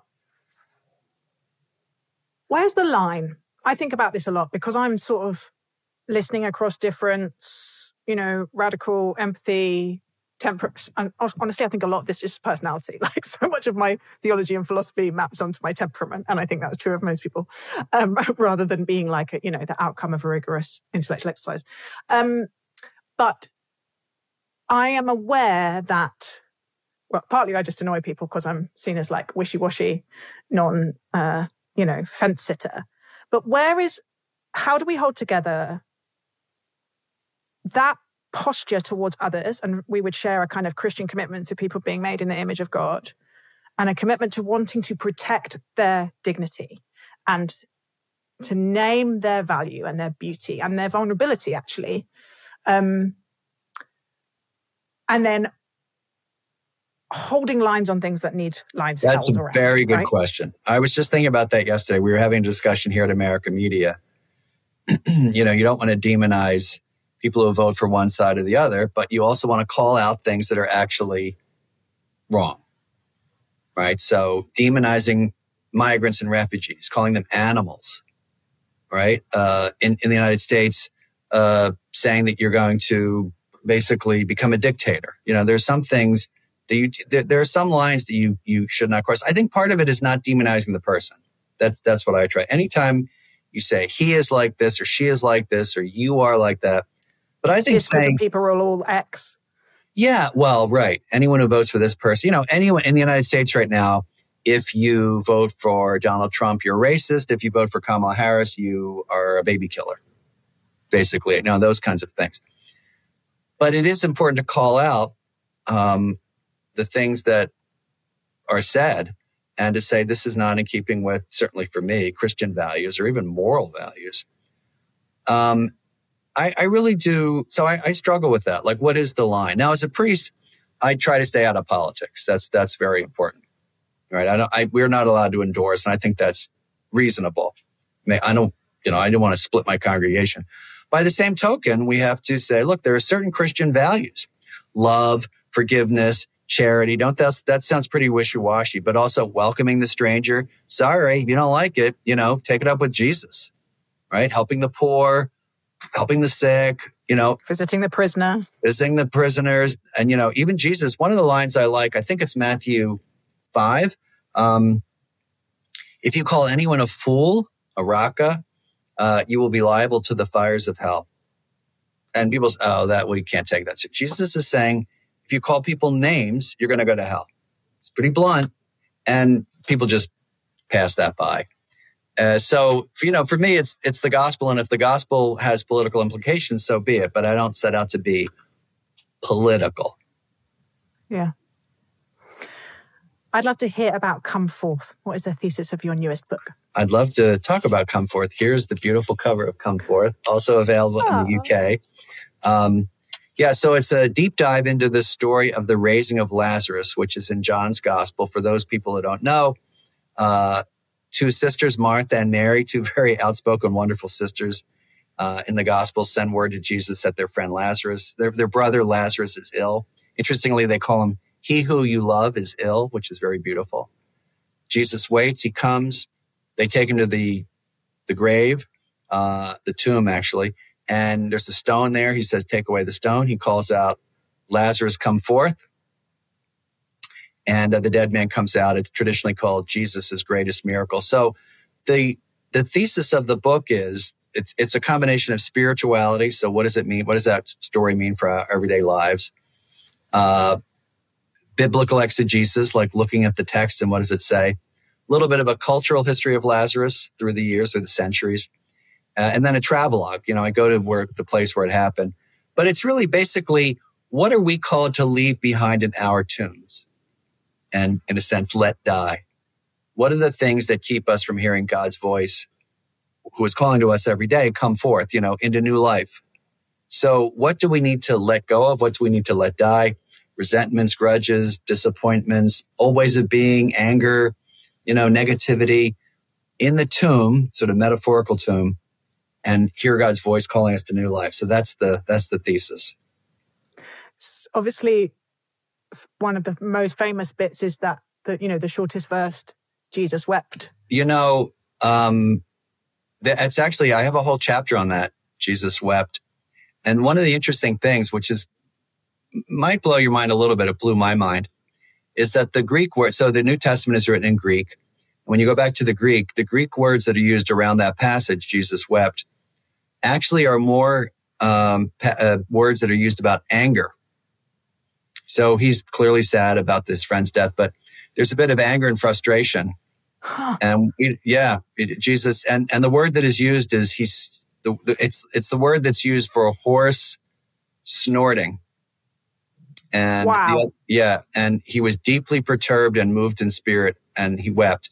where's the line? I think about this a lot because I'm sort of listening across different, you know, radical empathy, temperance. And honestly, I think a lot of this is personality. Like so much of my theology and philosophy maps onto my temperament. And I think that's true of most people, um, rather than being like, a, you know, the outcome of a rigorous intellectual exercise. Um, but I am aware that, well, partly I just annoy people because I'm seen as like wishy-washy, non, uh, you know, fence sitter. But where is, how do we hold together that posture towards others? And we would share a kind of Christian commitment to people being made in the image of God and a commitment to wanting to protect their dignity and to name their value and their beauty and their vulnerability, actually. Um, and then holding lines on things that need lines held around. That's a very good right? question. I was just thinking about that yesterday. We were having a discussion here at America Media. You know, you don't want to demonize people who vote for one side or the other, but you also want to call out things that are actually wrong, right? So demonizing migrants and refugees, calling them animals, right? Uh, in, in the United States, uh, saying that you're going to basically become a dictator. You know, there's some things that you, there, there are some lines that you, you should not cross. I think part of it is not demonizing the person. That's, that's what I try. Anytime you say he is like this or she is like this or you are like that. But I think this saying, group of people are all X. Yeah, well, right. Anyone who votes for this person, you know, anyone in the United States right now, if you vote for Donald Trump, you're racist. If you vote for Kamala Harris, you are a baby killer, basically. You know, those kinds of things. But it is important to call out um, the things that are said and to say this is not in keeping with, certainly for me, Christian values or even moral values. Um, I, I really do. So I, I struggle with that. Like, what is the line? Now, as a priest, I try to stay out of politics. That's that's very important, right? I don't. I, we're not allowed to endorse, and I think that's reasonable. I mean, I don't. You know, I don't want to split my congregation. By the same token, we have to say, look, there are certain Christian values: love, forgiveness, charity. Don't that that sounds pretty wishy-washy, but also welcoming the stranger. Sorry, if you don't like it, you know, take it up with Jesus, right? Helping the poor, helping the sick, you know, visiting the prisoner, visiting the prisoners. And, you know, even Jesus, one of the lines I like, I think it's Matthew five. Um, If you call anyone a fool, a raka, uh, you will be liable to the fires of hell. And people say, oh, that we can't take that. So Jesus is saying, if you call people names, you're going to go to hell. It's pretty blunt. And people just pass that by. Uh, so, you know, for me, it's it's the gospel. And if the gospel has political implications, so be it. But I don't set out to be political. Yeah. I'd love to hear about Come Forth. What is the thesis of your newest book? I'd love to talk about Come Forth. Here's the beautiful cover of Come Forth, also available oh. in the U K. Um, yeah, so it's a deep dive into the story of the raising of Lazarus, which is in John's Gospel. For those people who don't know, uh, two sisters, Martha and Mary, two very outspoken, wonderful sisters uh, in the Gospel, send word to Jesus that their friend Lazarus, their, their brother Lazarus is ill. Interestingly, they call him He Who You Love is Ill, which is very beautiful. Jesus waits, he comes. They take him to the, the grave, uh, the tomb, actually. And there's a stone there. He says, take away the stone. He calls out, Lazarus, come forth. And uh, the dead man comes out. It's traditionally called Jesus' greatest miracle. So the the thesis of the book is it's it's a combination of spirituality. So what does it mean? What does that story mean for our everyday lives? Uh, biblical exegesis, like looking at the text and what does it say? A little bit of a cultural history of Lazarus through the years or the centuries. Uh, and then a travelogue. You know, I go to where the place where it happened. But it's really basically, what are we called to leave behind in our tombs? And in a sense, let die. What are the things that keep us from hearing God's voice, who is calling to us every day, come forth, you know, into new life? So what do we need to let go of? What do we need to let die? Resentments, grudges, disappointments, old ways of being, anger, you know, negativity in the tomb, sort of metaphorical tomb, and hear God's voice calling us to new life. So that's the that's the thesis. Obviously, one of the most famous bits is that the you know the shortest verse, Jesus wept. You know, um, that's actually I have a whole chapter on that. Jesus wept, and one of the interesting things, which is might blow your mind a little bit, it blew my mind, is that the Greek word. So the New Testament is written in Greek. When you go back to the Greek, the Greek words that are used around that passage, Jesus wept, actually are more um, pa- uh, words that are used about anger. So he's clearly sad about this friend's death, but there's a bit of anger and frustration. Huh. And it, yeah, it, Jesus, and, and the word that is used is he's, the, the, it's, it's the word that's used for a horse snorting. And wow. the, yeah, and he was deeply perturbed and moved in spirit, and he wept.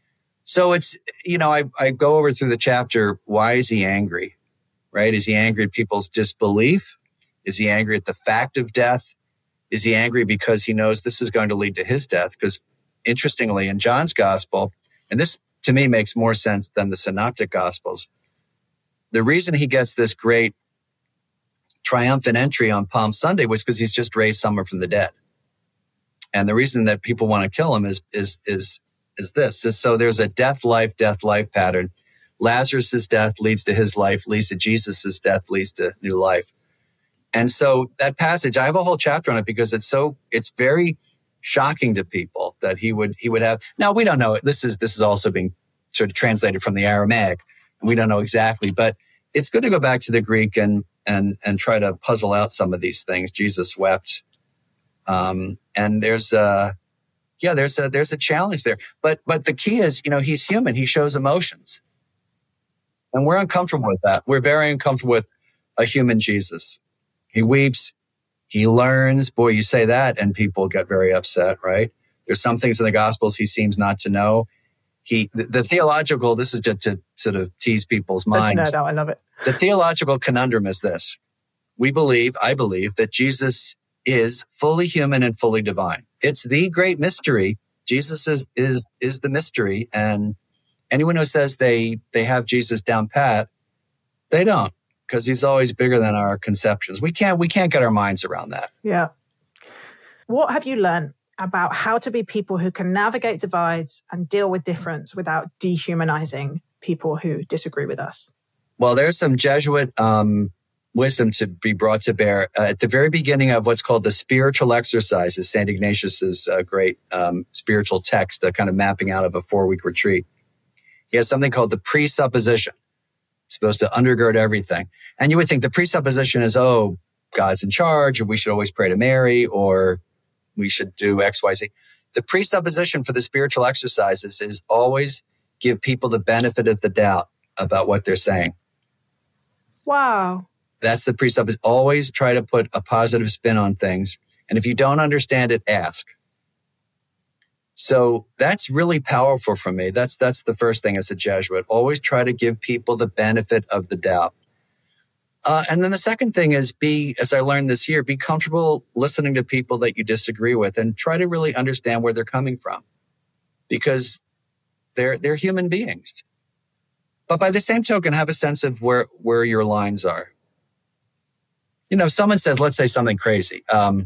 So it's, you know, I, I go over through the chapter, why is he angry, right? Is he angry at people's disbelief? Is he angry at the fact of death? Is he angry because he knows this is going to lead to his death? Because interestingly, in John's gospel, and this to me makes more sense than the synoptic gospels, the reason he gets this great triumphant entry on Palm Sunday was because he's just raised someone from the dead. And the reason that people want to kill him is, is, is, is this. Is so there's a death, life, death, life pattern. Lazarus's death leads to his life, leads to Jesus's death, leads to new life. And so that passage, I have a whole chapter on it because it's so, it's very shocking to people that he would, he would have. Now we don't know. This is, this is also being sort of translated from the Aramaic. And we don't know exactly, but it's good to go back to the Greek and, and, and try to puzzle out some of these things. Jesus wept. Um, and there's a, yeah, there's a, there's a challenge there. But, but the key is, you know, he's human. He shows emotions. And we're uncomfortable with that. We're very uncomfortable with a human Jesus. He weeps. He learns. Boy, you say that and people get very upset, right? There's some things in the Gospels he seems not to know. He, the, the theological, this is just to sort of tease people's minds. No, no, I love it. The theological conundrum is this. We believe, I believe, that Jesus is fully human and fully divine. It's the great mystery. Jesus is, is, is the mystery. And anyone who says they, they have Jesus down pat, they don't, because he's always bigger than our conceptions. We can't, we can't get our minds around that. Yeah. What have you learned about how to be people who can navigate divides and deal with difference without dehumanizing people who disagree with us? Well, there's some Jesuit um, wisdom to be brought to bear uh, at the very beginning of what's called the spiritual exercises, Saint Ignatius's uh, great um, spiritual text, uh, kind of mapping out of a four-week retreat. He has something called the presupposition. It's supposed to undergird everything. And you would think the presupposition is, oh, God's in charge, or we should always pray to Mary, or we should do X, Y, Z. The presupposition for the spiritual exercises is always give people the benefit of the doubt about what they're saying. Wow. That's the presupposition. Always try to put a positive spin on things. And if you don't understand it, ask. So that's really powerful for me. That's that's the first thing as a Jesuit. Always try to give people the benefit of the doubt. Uh, and then the second thing is be, as I learned this year, be comfortable listening to people that you disagree with and try to really understand where they're coming from, because they're they're human beings. But by the same token, have a sense of where, where your lines are. You know, if someone says, let's say something crazy. Um,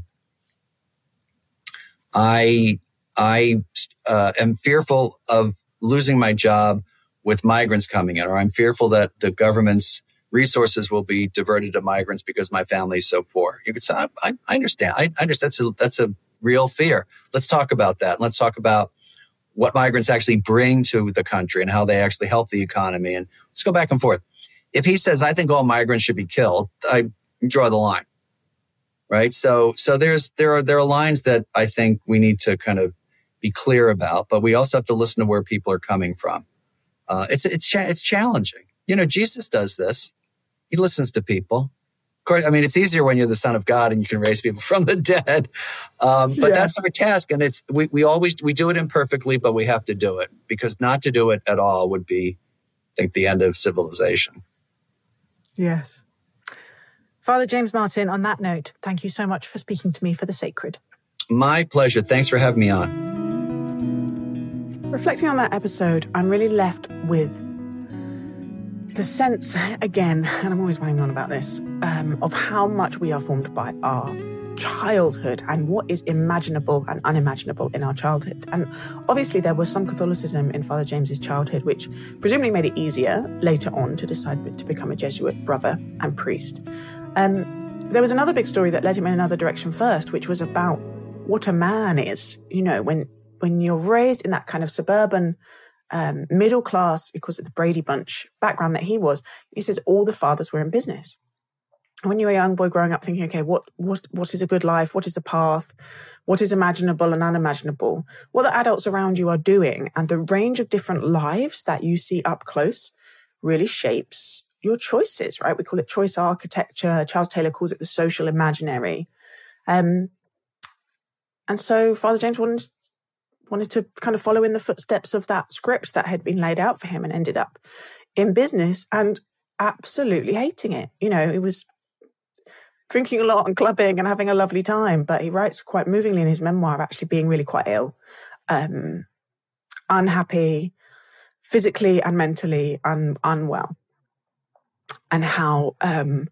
I I uh, am fearful of losing my job with migrants coming in, or I'm fearful that the government's resources will be diverted to migrants because my family is so poor. You could say, I, I, I understand. I, I understand. That's a, that's a real fear. Let's talk about that. Let's talk about what migrants actually bring to the country and how they actually help the economy. And let's go back and forth. If he says, I think all migrants should be killed, I draw the line, right? So, so there's, there are, there are lines that I think we need to kind of be clear about, but we also have to listen to where people are coming from. Uh, it's, it's, cha- it's challenging. You know, Jesus does this. He listens to people. Of course, I mean, it's easier when you're the Son of God and you can raise people from the dead. Um, but yeah. That's our task. And it's, we, we always, we do it imperfectly, but we have to do it, because not to do it at all would be, I think, the end of civilization. Yes. Father James Martin, on that note, thank you so much for speaking to me for The Sacred. My pleasure. Thanks for having me on. Reflecting on that episode, I'm really left with the sense, again, and I'm always banging on about this, um, of how much we are formed by our childhood and what is imaginable and unimaginable in our childhood. And obviously there was some Catholicism in Father James's childhood, which presumably made it easier later on to decide to become a Jesuit brother and priest. Um, there was another big story that led him in another direction first, which was about what a man is. You know, when when you're raised in that kind of suburban, um, middle class, because of the Brady Bunch background that he was, he says all the fathers were in business. And when you're a young boy growing up thinking, okay, what what what is a good life? What is the path? What is imaginable and unimaginable? What the adults around you are doing, and the range of different lives that you see up close really shapes your choices, right? We call it choice architecture. Charles Taylor calls it the social imaginary. Um, and so Father James wanted, wanted to kind of follow in the footsteps of that script that had been laid out for him, and ended up in business and absolutely hating it. You know, it was drinking a lot and clubbing and having a lovely time, but he writes quite movingly in his memoir of actually being really quite ill, um, unhappy, physically and mentally un- unwell. And how um,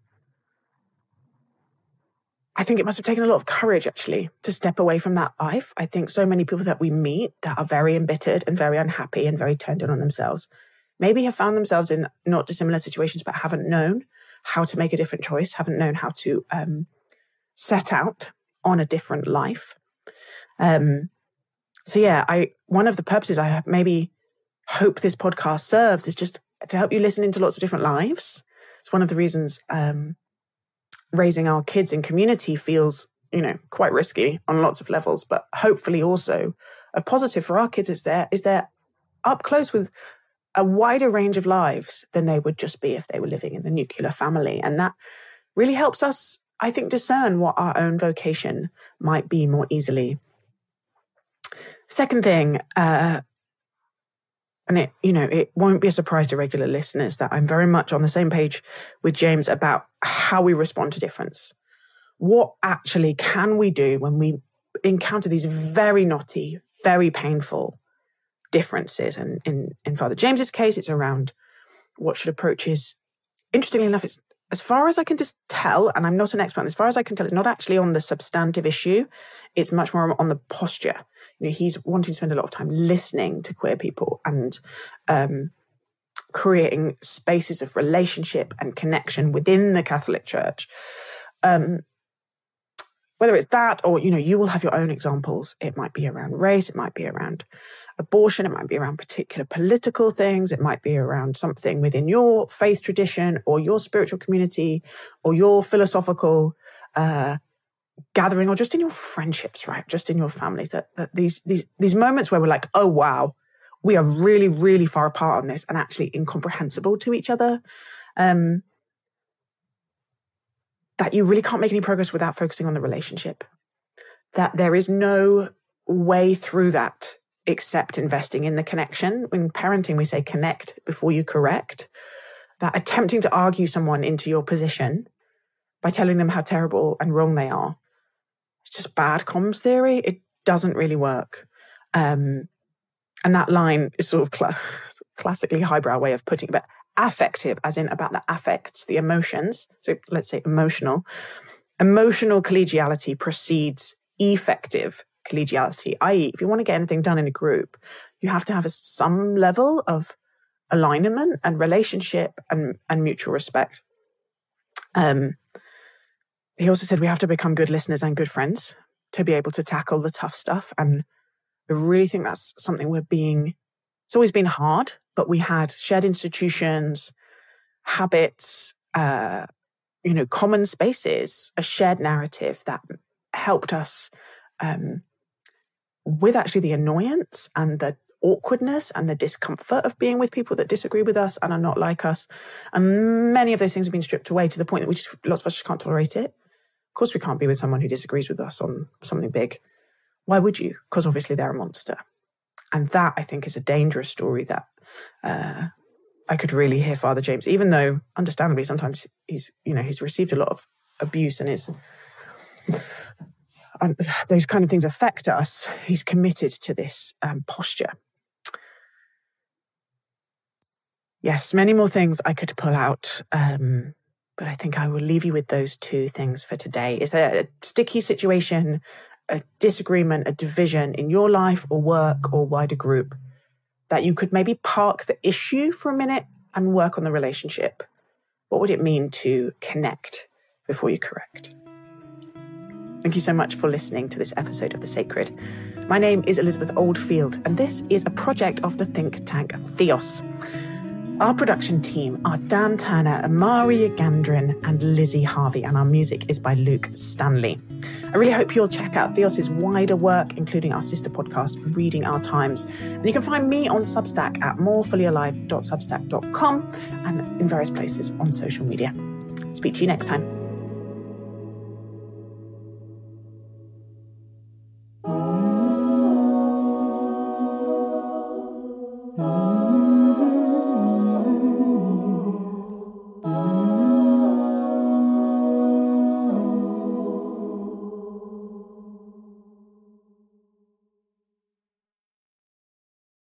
I think it must have taken a lot of courage, actually, to step away from that life. I think so many people that we meet that are very embittered and very unhappy and very turned in on themselves maybe have found themselves in not dissimilar situations, but haven't known how to make a different choice, haven't known how to um, set out on a different life. Um, so, yeah, I one of the purposes I maybe hope this podcast serves is just to help you listen into lots of different lives. It's one of the reasons um, raising our kids in community feels, you know, quite risky on lots of levels, but hopefully also a positive for our kids is they're, is they're up close with a wider range of lives than they would just be if they were living in the nuclear family. And that really helps us, I think, discern what our own vocation might be more easily. Second thing, uh, and it, you know, it won't be a surprise to regular listeners that I'm very much on the same page with James about how we respond to difference. What actually can we do when we encounter these very knotty, very painful differences? And in, in Father James's case, it's around what should approaches. Interestingly enough, it's as far as I can just tell, and I'm not an expert, as far as I can tell, it's not actually on the substantive issue. It's much more on the posture. You know, he's wanting to spend a lot of time listening to queer people and um, creating spaces of relationship and connection within the Catholic Church. Um, whether it's that or, you know, you will have your own examples. It might be around race. It might be around abortion. It might be around particular political things. It might be around something within your faith tradition or your spiritual community or your philosophical uh, gathering, or just in your friendships, right? Just in your families. That, that these these these moments where we're like, oh wow, we are really really far apart on this and actually incomprehensible to each other. Um, that you really can't make any progress without focusing on the relationship. That there is no way through that except investing in the connection. In parenting, we say connect before you correct. That attempting to argue someone into your position by telling them how terrible and wrong they are, it's just bad comms theory. It doesn't really work. Um, and that line is sort of cl- classically highbrow way of putting it, but affective, as in about the affects, the emotions. So let's say emotional. Emotional collegiality precedes effective collegiality, that is, if you want to get anything done in a group, you have to have a, some level of alignment and relationship and, and mutual respect. Um, he also said we have to become good listeners and good friends to be able to tackle the tough stuff. And I really think that's something we're being, it's always been hard, but we had shared institutions, habits, uh, you know, common spaces, a shared narrative that helped us um, with actually the annoyance and the awkwardness and the discomfort of being with people that disagree with us and are not like us. And many of those things have been stripped away to the point that we just, lots of us just can't tolerate it. Of course, we can't be with someone who disagrees with us on something big. Why would you? Because obviously they're a monster. And that, I think, is a dangerous story that uh, I could really hear Father James, even though, understandably, sometimes he's, you know, he's received a lot of abuse and is, and those kind of things affect us. He's committed to this um, posture. Yes, many more things I could pull out, um, but I think I will leave you with those two things for today. Is there a sticky situation, a disagreement, a division in your life or work or wider group that you could maybe park the issue for a minute and work on the relationship? What would it mean to connect before you correct? Thank you so much for listening to this episode of The Sacred. My name is Elizabeth Oldfield, and this is a project of the think tank Theos. Our production team are Dan Turner, Amari Gandrin, and Lizzie Harvey, and our music is by Luke Stanley. I really hope you'll check out Theos's wider work, including our sister podcast, Reading Our Times. And you can find me on Substack at more fully alive dot substack dot com and in various places on social media. Speak to you next time.